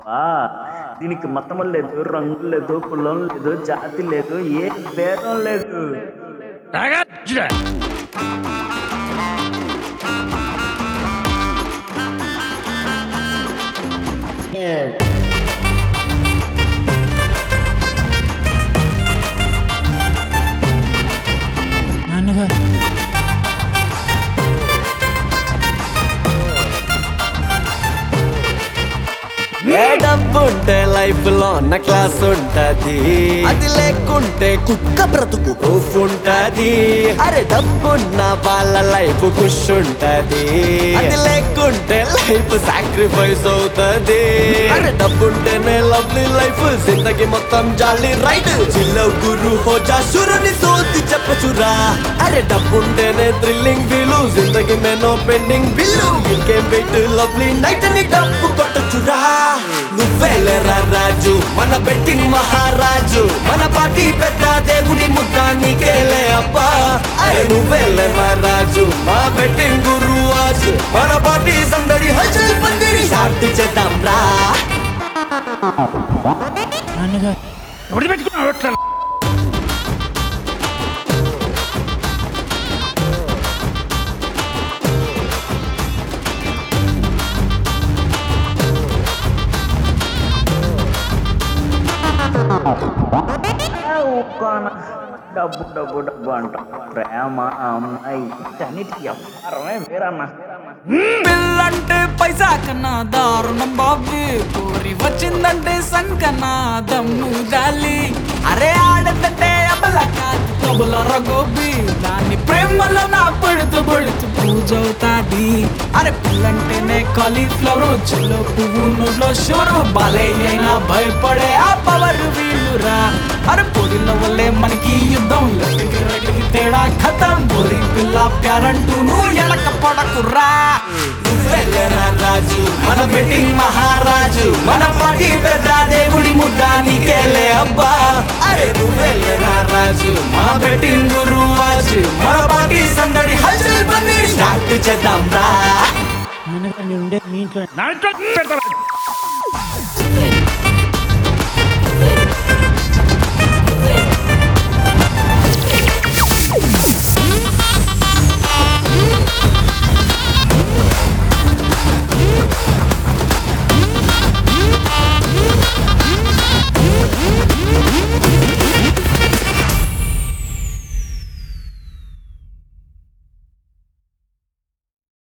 దీనికి మతం లేదు, రంగు లేదు, కులం లేదు, జాతి లేదు, ఏ భేదం లేదు. ఏ డబ్బుంటే లైఫ్ లో నా క్లాస్ ఉంటది, అది లేకుంటే కుక్క బ్రతుకు ప్రూఫ్ ఉంటది. అరే డబ్బున్న వాళ్ళ లైఫ్ ఖుష్ ఉంటది, అది లేకుంటే లైఫ్ సాక్రిఫైస్ అవుతది. అరే డబ్బుంటేనే లవ్లీ లైఫ్, జిందగీ మొత్తం జాలి రైట్. చిల్లవ్ గురు హోజా సురుని సోది చెప్పచురా. అరే డబ్బుంటేనే థ్రిల్లింగ్ ఫీలు, జిందగీ మే నో పెండింగ్ బిల్లు. ఇంకేం వెయిట్ లవ్లీ నైట్ ని డబ్బు కొట్టచురా. నువ్వేలేరా రాజు, మన బెట్టింగ్ మహారాజు, మన పార్టీ పెద్ద దేవుడి ముద్ద నీకేలే అబ్బా. అరే నువ్వేలేరా రాజు, మా బెట్టింగ్ గురువాజు, మన పార్టీ సందడి హల్చల్ పందిరి స్టార్ట్ చేద్దాం రా. డబ్బు డబ్బు డబ్బు అంట, ప్రేమ అమ్మాయి అన్నిటికీ వ్యవహారమే వేరన్నా. పిల్లంటే పైసా కన్నా దారుణం బాబీ, కోరి వచ్చిందంటే సంకనా దమ్ము గాలి. అరే ఆడదంటే అబల కాదు కబుల రగోబి, దాన్ని ప్రేమలో నా పడుతూ పడుతూ పూజవుతాది. అరే పిల్లంటేనే కాలీఫ్లవర్, చెల్లో పువ్వు నోట్లో షోరు, బాలే అయినా భయపడే ఆ పవర్ వీలురా. అరే పొడిల వల్లే మనకి యుద్ధం, లెక్కకి తేడా ఖతం. బోరి పిల్ల ప్యారంటూ నువ్వు ఎనక పడకురా. నువ్వేలేరా రాజు, మన బెట్టింగ్ మహారాజు, మన పార్టీ పెద్ద దేవుడి ముద్ద నీకేలే అబ్బా. అరే నువ్వేలేరా రాజు, మా బెట్టింగ్ గురువాజు, మన పార్టీ సందడి హల్చల్ పందిరి స్టార్ట్ చేద్దాం రా. ఉండే మీ ఇంట్లో